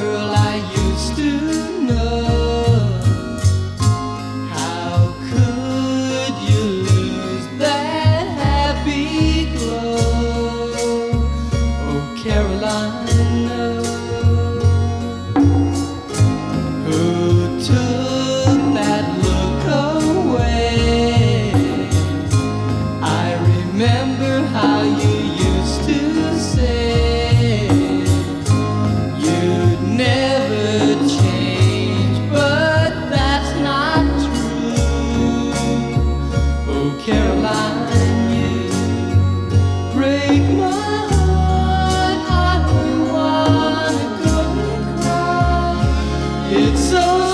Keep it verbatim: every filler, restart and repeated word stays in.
girl I used to know. How could you lose that happy glow? Oh, Caroline, no. Who took that look away? I remember how you used to say you'd never change, but that's not true. Oh, Caroline, you break my heart. I don't wanna go and cry. It's so